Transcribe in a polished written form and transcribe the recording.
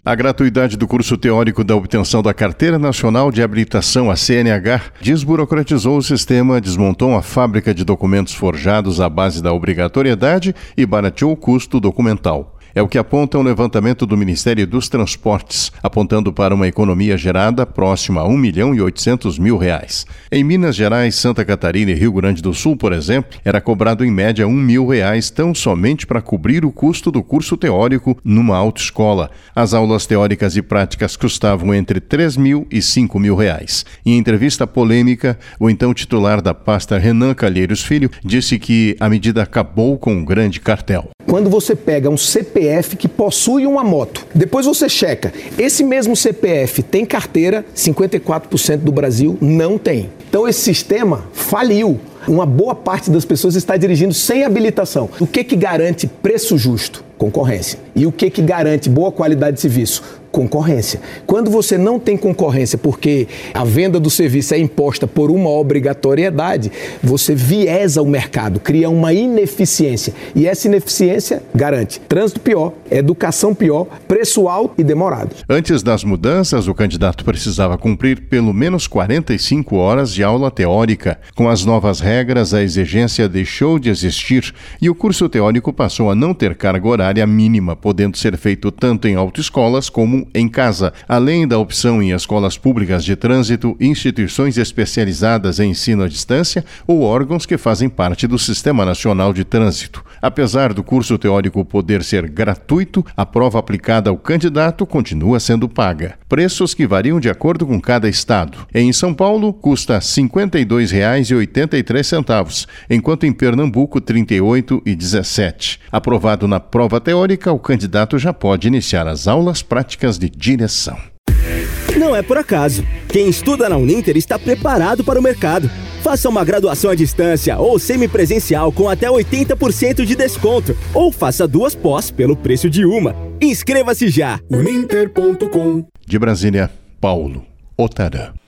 A gratuidade do curso teórico da obtenção da Carteira Nacional de Habilitação, a CNH, desburocratizou o sistema, desmontou a fábrica de documentos forjados à base da obrigatoriedade e barateou o custo documental. É o que aponta um levantamento do Ministério dos Transportes, apontando para uma economia gerada próxima a R$1.800.000. Em Minas Gerais, Santa Catarina e Rio Grande do Sul, por exemplo, era cobrado em média R$1.000 tão somente para cobrir o custo do curso teórico numa autoescola. As aulas teóricas e práticas custavam entre R$3.000 e R$5.000. Em entrevista polêmica, o então titular da pasta, Renan Calheiros Filho, disse que a medida acabou com um grande cartel. Quando você pega um CPF que possui uma moto, depois você checa, esse mesmo CPF tem carteira, 54% do Brasil não tem. Então esse sistema faliu. Uma boa parte das pessoas está dirigindo sem habilitação. O que garante preço justo? Concorrência. E o que garante boa qualidade de serviço? Concorrência. Quando você não tem concorrência porque a venda do serviço é imposta por uma obrigatoriedade, você viesa o mercado, cria uma ineficiência. E essa ineficiência garante trânsito pior, educação pior, preço alto e demorado. Antes das mudanças, o candidato precisava cumprir pelo menos 45 horas de aula teórica. Com as novas regras, a exigência deixou de existir e o curso teórico passou a não ter carga horária mínima, podendo ser feito tanto em autoescolas como em casa, além da opção em escolas públicas de trânsito, instituições especializadas em ensino à distância ou órgãos que fazem parte do Sistema Nacional de Trânsito. Apesar do curso teórico poder ser gratuito, a prova aplicada ao candidato continua sendo paga. Preços que variam de acordo com cada estado. Em São Paulo, custa R$ 52,83, enquanto em Pernambuco, R$ 38,17. Aprovado na prova teórica, o candidato já pode iniciar as aulas práticas de direção. Não é por acaso. Quem estuda na Uninter está preparado para o mercado. Faça uma graduação à distância ou semipresencial com até 80% de desconto. Ou faça 2 pós pelo preço de uma. Inscreva-se já! Uninter.com. De Brasília, Paulo Otarã.